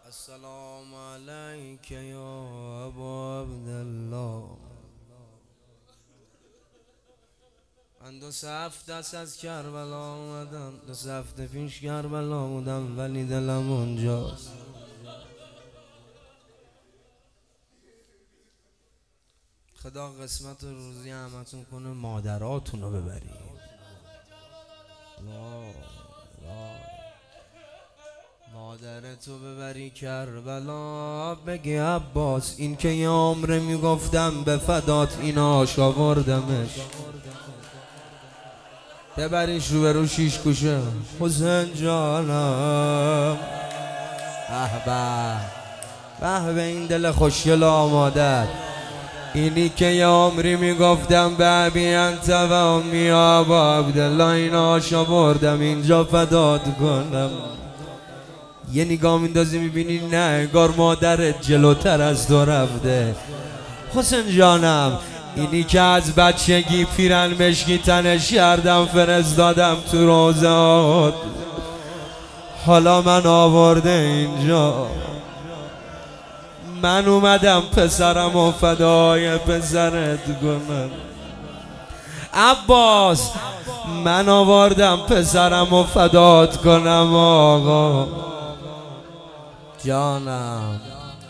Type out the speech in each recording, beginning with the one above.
السلام علیک یا ابا عبدالله. من 2 هفته است از کربلا آمدم، 2 هفته پیش کربلا بودم ولی دلم اونجاست. خدا قسمت و روزی همتون کنه مادراتونو ببرید. مادرتو ببری کربلا، بگی عباس این که یه عمره میگفتم به فدات ایناش آوردمش، ببریش رو به رو شیش کوشه. حسین جانم، به به این دل خوشگل آمادت، اینی که یه عمری میگفتم به ابی انت و امی ابا عبدالله ایناش آوردم اینجا فدات کنم. یه نگاه میندازی میبینی نه انگار مادرت جلوتر از تو رفته. حسین جانم، اینی که از بچگی پیرن مشکی تنش کردم فرستادم تو روزات، حالا من آورده اینجا، من اومدم پسرم و فدای پسرت کنم. عباس من آوردم پسرم و فدات کنم. آقا جانم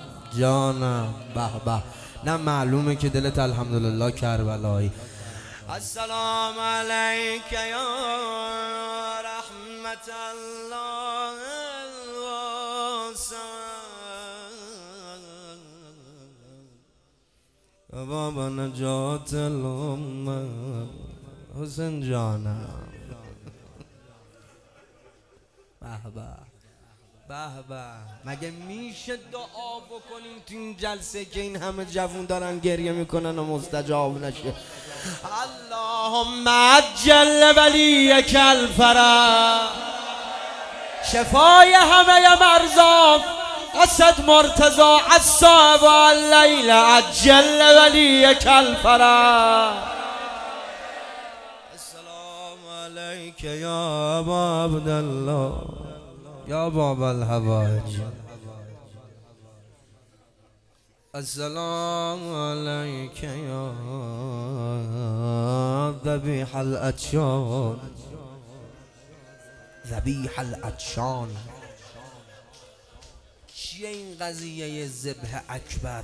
به به، نه معلومه که دلت الحمدلله کربلایی. السلام علیک یا رحمت الله و بابا نجات الامه. حسین جانم، به به، مگه میشه دعا بکنیم تو این جلسه که این همه جوون دارن گریه میکنن و مستجاب نشه؟ اللهم عجل ولیک الفرج، شفای همه مرضا اسد مرتضی الصاحب اللیل عجل ولیک الفرج. السلام علیک یا ابا عبدالله یا باب الحوائج. السلام علیک یا ذبیح العطشان، ذبیح العطشان. چیه این قضیه ذبح اکبر؟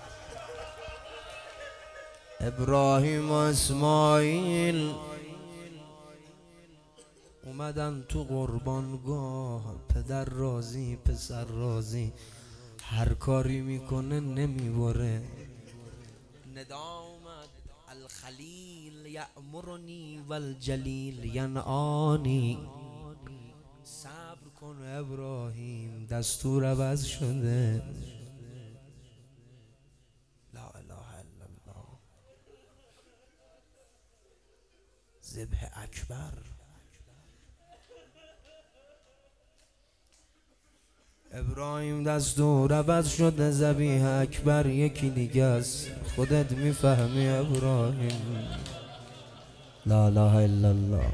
ابراهیم و اسماعیل اومدن تو قربانگاه، پدر راضی پسر راضی، هر کاری میکنه نمیبره. ندا اومد الخلیل یأمرنی والجلیل ینعانی. صبر کن ابراهیم، دستور عوض شده. لا اله الا الله. ذبح اکبر. ابراهیم دستور عوض شده، ذبیح اکبر یکی دیگه است. خودت میفهمی ابراهیم. لا اله الا الله.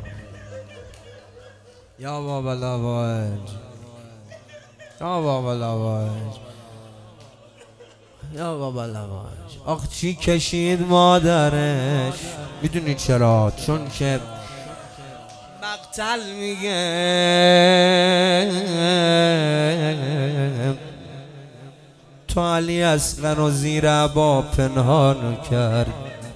یا بابا الحوائج، یا بابا الحوائج، یا بابا الحوائج. آخ چی کشید مادرش، میدونی چرا؟ چون که مقتل میگه تو علی اصغر و زیر عبا پنهانو کرد.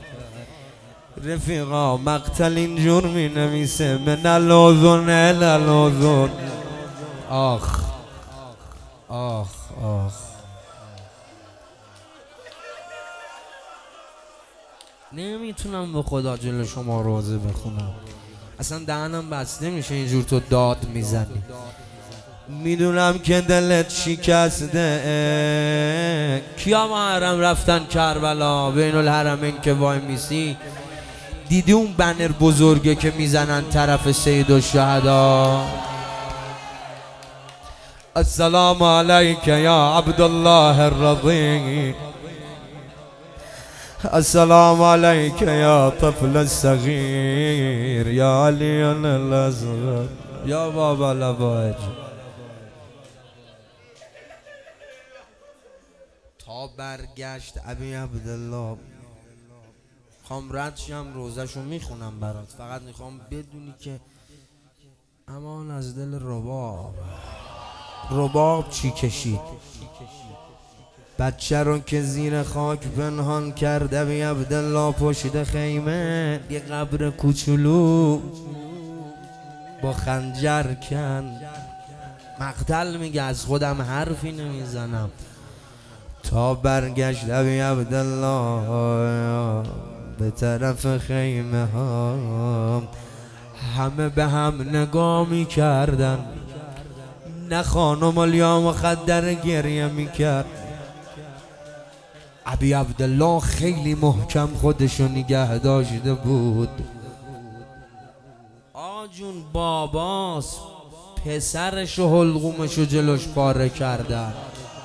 رفیقا مقتل اینجور می نویسه من الاذن الاذن. آخ آخ آخ، نمیتونم به خدا جلو شما روزه بخونم، اصلا دهنم بسته میشه اینجور تو داد میزنی. میدونم که دلت شکسته. کیا محرم رفتن کربلا بین الحرمین که وای میسی؟ دیدی اون بنر بزرگه که میزنن طرف سید الشهدا؟ السلام علیک یا عبدالله الرضی، السلام علیک یا طفل الصغیر یا علی الاصغر یا بابا الحوائج. تا برگشت ابی عبدالله. خوام رد شم روزشو میخونم برات، فقط میخوام بدونی که امان از دل رباب چی کشید. بچه رو که زیر خاک پنهان کرد ابی عبدالله پشت خیمه، یه قبر کوچولو با خنجر کن. مقتل میگه از خودم حرفی نمیزنم. تا برگشت ابی عبدالله به طرف خیمه ها، همه به هم نگاه میکردن، نه خانم الیا مخدر گریه میکرد. ابی عبدالله خیلی محکم خودشو نگه داشته بود. آجون باباس پسرش و حلقومشو جلوش پاره کردن،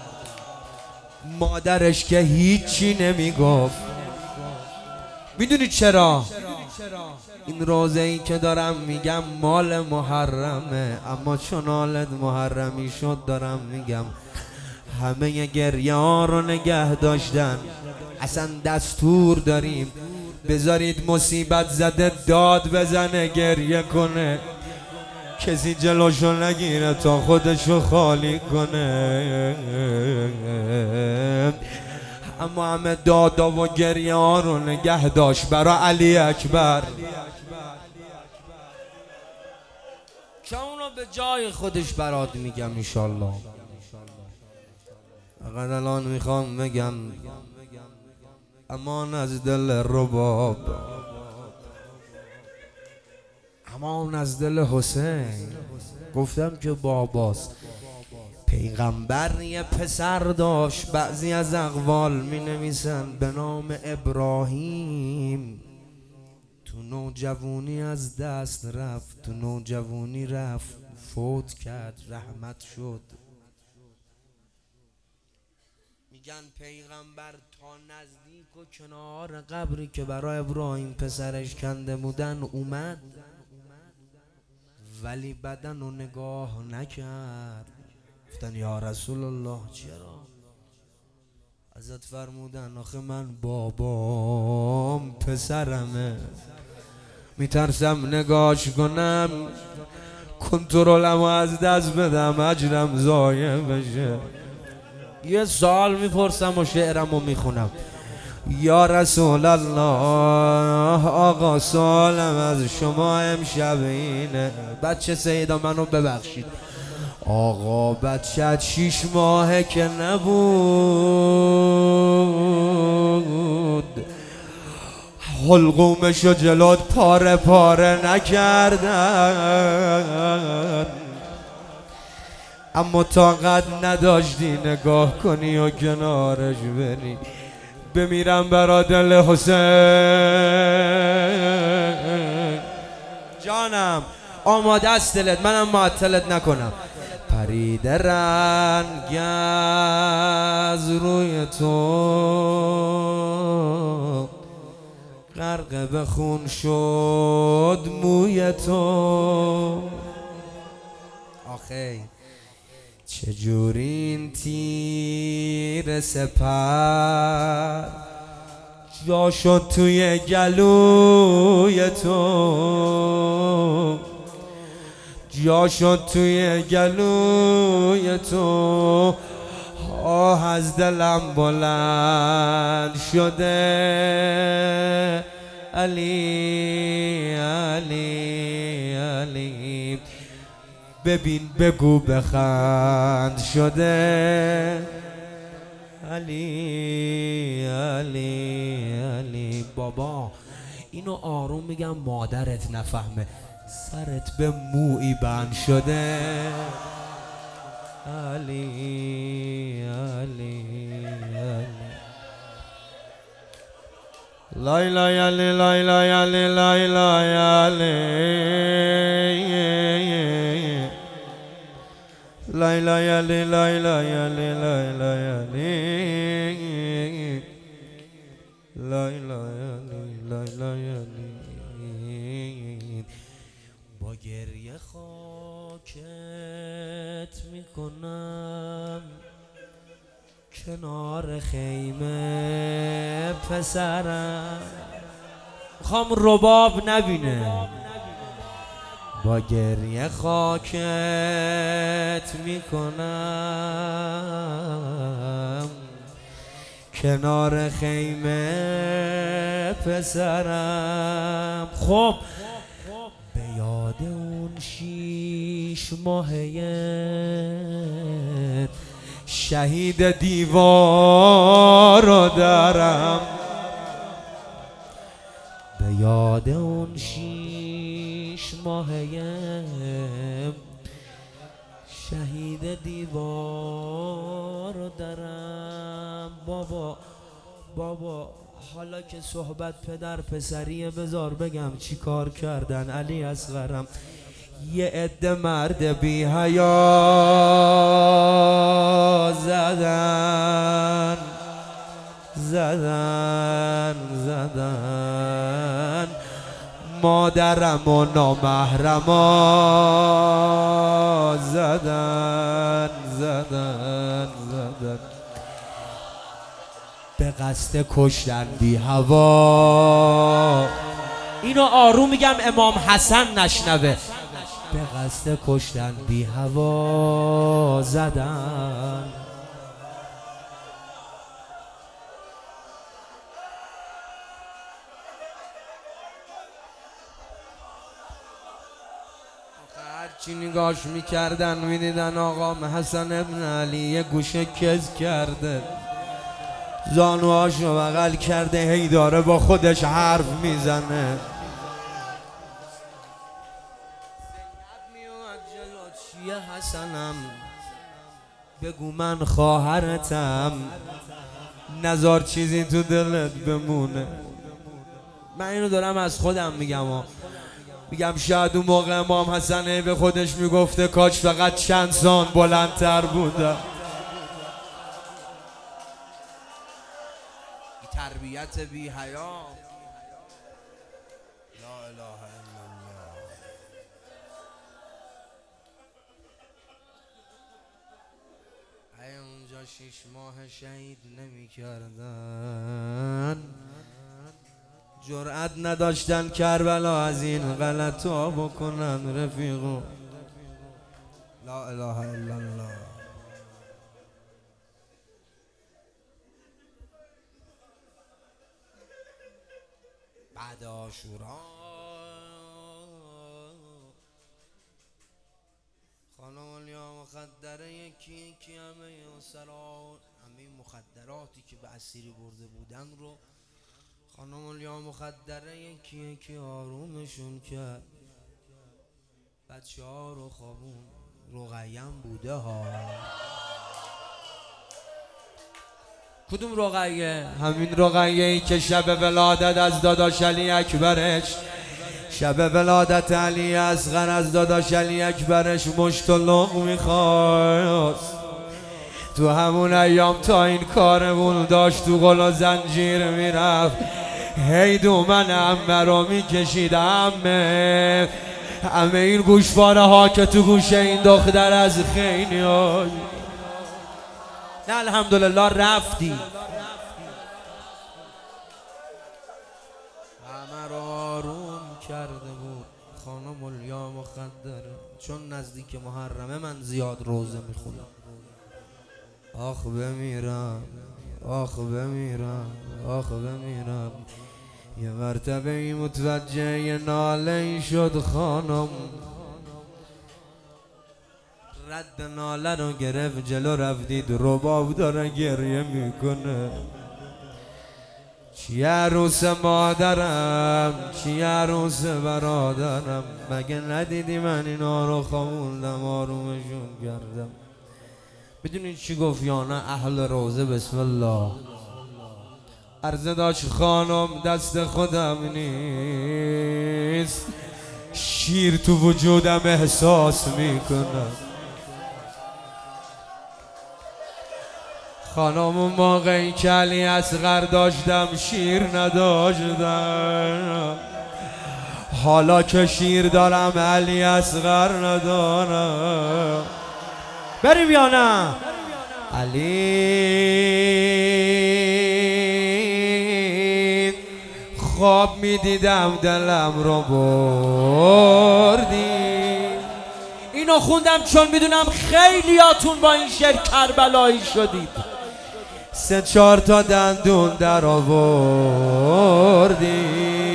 مادرش که هیچی نمیگفت. میدونی چرا؟ این روزه ای که دارم میگم مال محرمه، اما چون حالت محرمی شد دارم میگم همه گریه ها رو نگه داشتن. اصلا دستور داریم بذارید مصیبت زده داد بزنه گریه کنه، کسی جلوشو نگیره تا خودشو خالی کنه. اما همه دادا و گریه ها رو نگه داشت برا علی اکبر که اونو به جای خودش برات میگم انشالله. فقط الان میخوام بگم امان از دل رباب، امان از دل حسین. گفتم که باباست. پیغمبر یه پسر داشت، بعضی از اقوال می نویسن به نام ابراهیم. تو نوجوانی از دست رفت، تو نوجوانی رفت فوت کرد، رحمت شد. میگن پیغمبر تا نزدیک و کنار قبری که برای ابراهیم پسرش کنده بودن اومد، ولی بدن رو نگاه نکرد. گفتن یا رسول الله چرا؟ ازت فرمودن آخه من بابام پسرمه، میترسم نگاش کنم کنترلمو از دست بدم اجرم ضایع بشه. یه سوال میپرسم و شعرمو میخونم. یا رسول الله آقا سالم از شما امشب اینه. بچه سیدا منو ببخشید آقا، بچه 6 ماهه که نبود، حلقومشو جلوت پاره پاره نکردن، اما طاقت نداشتی نگاه کنی و کنارش بری. بمیرم برا دل حسین. جانم آماده است دلت، منم معطلت نکنم. پرید رنگ از روی تو، غرق به خون شد موی تو. آخی چجوری این تیر سپر جا شد توی گلوی تو، جا شد توی گلوی تو. آه از دلم بلند شده علی علی علی، ببین بگو بخند شده علی علی علی. بابا اینو آروم میگم مادرت نفهمه، سرت به مویی بند شده علی علی علی. لایلا یالی لایلا یالی لایلا یالی لایلا یالی لایلا یالی لایلا یالی لایلا یالی لایلا یالی. با گریه خاکت میکنم کنار خیمه پسرم میخوام رباب نبینه، با گریه خاکت میکنم. کنار خیمه پسرم، خب به یاد اون 6 ماهه شهید دیوار رو دارم. به یاد اون 6 ماهه شهید دیوار رو دارم. بابا حالا که صحبت پدر پسریه بذار بگم چی کار کردن علی اصغرم. یه عده مرد بی حیا زدن مادرم و نامحرما زدن به قصد کشتن بی هوا. اینو آروم میگم امام حسن نشنوه. به قصد کشتن بی هوا زدن. هرچی نگاش میکردن میدیدن آقا حسن ابن علی یه گوشه کز کرده، زانوهاشو بغل کرده، هی داره با خودش حرف میزنه. چیه حسنم بگو من خواهرتم، نزار چیزی تو دلت بمونه. من اینو دارم از خودم میگم شاید اون موقع امام حسن به خودش میگفته کاش فقط چند سان بلندتر بودم. تربیت بی حیا. لا اله الا الله. ای اونجا 6 ماه شهید نمی کردن، جرأت نداشتن کربلا از این غلطا بکنن رفیقو. لا اله الا الله. بعد عاشورا خانم الیا مخدره یکی همه همه مخدراتی که به اسیری برده بودن رو خانم الیا مخدره یکی آرومشون کرد. بچه ها رو خوابون. رقیم بوده ها. کدوم رقیه؟ همین رقیه‌ای که شب ولادت از داداش علی اکبرش، شب ولادت علی اصغر از داداش علی اکبرش مشت و لق میخواست. تو همون ایام تا این کارمون داشت تو قل و زنجیر میرفت، هی دومن عمه رو میکشید. عمه این گوشواره ها که تو گوشه این دختر از خیلی های. نه الحمدلله رفتی. همه رو آروم کرده بود خانم الیا مخدره، چون نزدیک محرمه من زیاد روزه میخونم. آخ بمیرم یه مرتبه ای متوجه یه ناله ای شد خانم، رد ناله رو گرفت جلو رفتید رباب داره گریه میکنه. چی عروس مادرم چی عروس برادرم، مگه ندیدی من اینا رو خوابوندم آرومشون کردم. بدونید چی گفت یا نه اهل روزه؟ بسم الله. عرضه داشت خانم دست خودم نیست، شیر تو وجودم احساس میکنم. خانم اون موقعی که علی اصغر داشتم شیر نداشتم، حالا که شیر دارم علی اصغر ندارم. بریم یا نه؟ علی خواب میدیدم دلم رو بردی. اینو خوندم چون میدونم خیلیاتون با این شعر کربلایی شدید. 3-4 تا دندون در آوردی،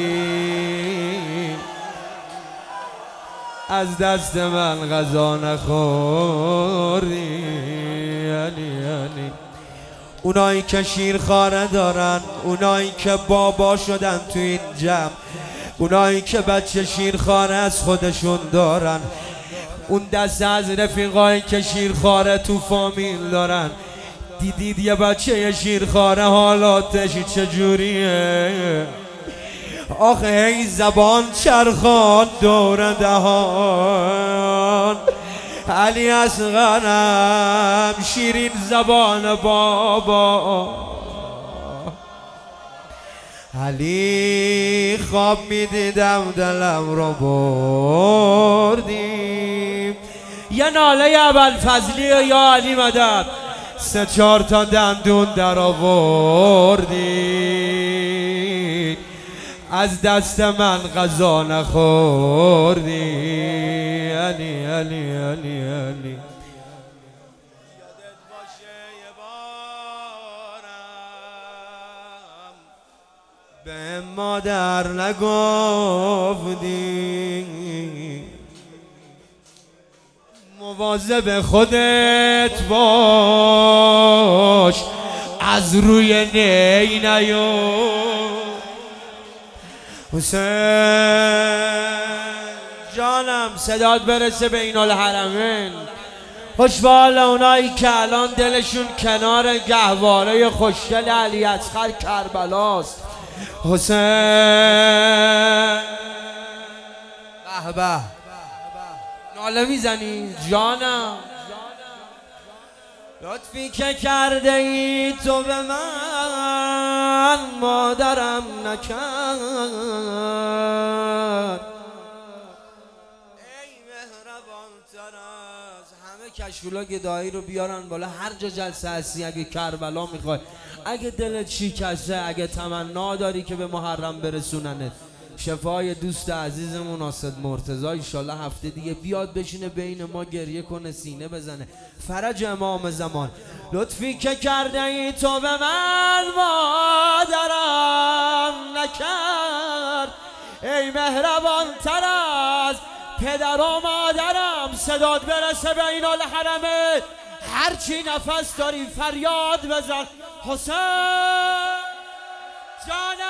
از دست من غذا نخوردی. علی اونایی که شیرخواره دارن، اونایی که بابا شدن تو این جمع، اونایی که بچه شیرخواره از خودشون دارن، اون دست از رفیقایی که شیرخواره تو فامیل دارن، دیدید یه بچه شیرخواره حالاتش چجوریه؟ آخه هی زبان چرخان دور دهان. علی اصغرم شیرین زبان بابا. علی خواب میدیدم دلم رو بردی. یه ناله ابوالفضلی یا علی مدد. 3-4 تا دندون در آوردی، از دست من غذا نخوردی. علی علی علی علی یادت باشه یه بارم به مادر نگفتی، مواظب خودت باش از روی نی نیو. حسین جانم صدات برسه به این الحرمین. خوشبال اونایی که الان دلشون کنار گهواره خوشگل علی اصغر کربلاست. حسین به به ناله میزنی جانم. لطفی که کرده ای تو به من مادرم نکرد. ای مهربان تر از همه کشفولا گدایی رو بیارن بالا. هر جا جلسه هستی اگه کربلا میخوای، اگه دلت شکسته، اگه تمنا داری که به محرم برسوننت، شفای دوست عزیزمون آسد مرتضی ایشالله هفته دیگه بیاد بشینه بین ما گریه کنه، سینه بزنه. فرج امام زمان لطفی که کرده ای تو به من مادرم نکرد. ای مهربان تر از پدر و مادرم، صدات برسه به این الحرمه. هرچی نفس داری فریاد بزن. حسین جان